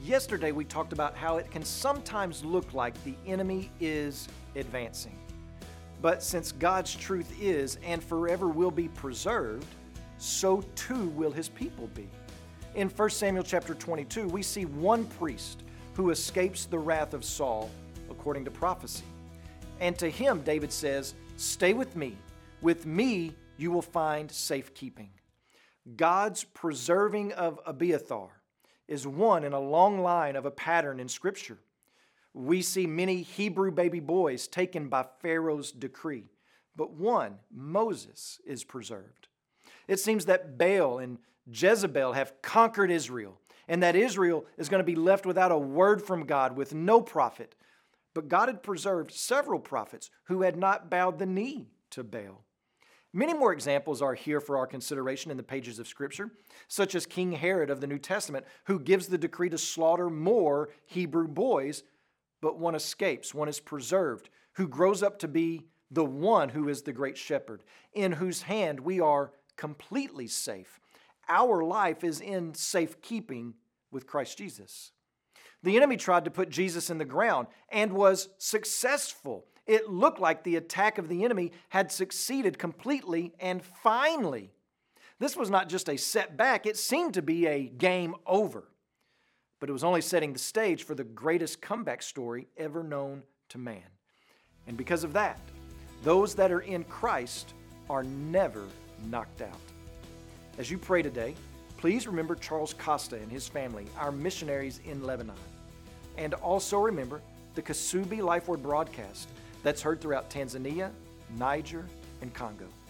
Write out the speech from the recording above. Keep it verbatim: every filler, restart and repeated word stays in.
Yesterday we talked about how it can sometimes look like the enemy is advancing. But since God's truth is and forever will be preserved, so too will his people be. In First Samuel chapter twenty-two, we see one priest who escapes the wrath of Saul according to prophecy. And to him, David says, "Stay with me. With me you will find safekeeping." God's preserving of Abiathar is one in a long line of a pattern in Scripture. We see many Hebrew baby boys taken by Pharaoh's decree, but one, Moses, is preserved. It seems that Baal and Jezebel have conquered Israel, and that Israel is going to be left without a word from God, with no prophet. But God had preserved several prophets who had not bowed the knee to Baal. Many more examples are here for our consideration in the pages of Scripture, such as King Herod of the New Testament, who gives the decree to slaughter more Hebrew boys, but one escapes, one is preserved, who grows up to be the one who is the great shepherd, in whose hand we are completely safe. Our life is in safekeeping with Christ Jesus. The enemy tried to put Jesus in the ground and was successful. It looked like the attack of the enemy had succeeded completely and finally. This was not just a setback, it seemed to be a game over. But it was only setting the stage for the greatest comeback story ever known to man. And because of that, those that are in Christ are never knocked out. As you pray today, please remember Charles Costa and his family, our missionaries in Lebanon. And also remember the Kasubi Life Word broadcast that's heard throughout Tanzania, Niger, and Congo.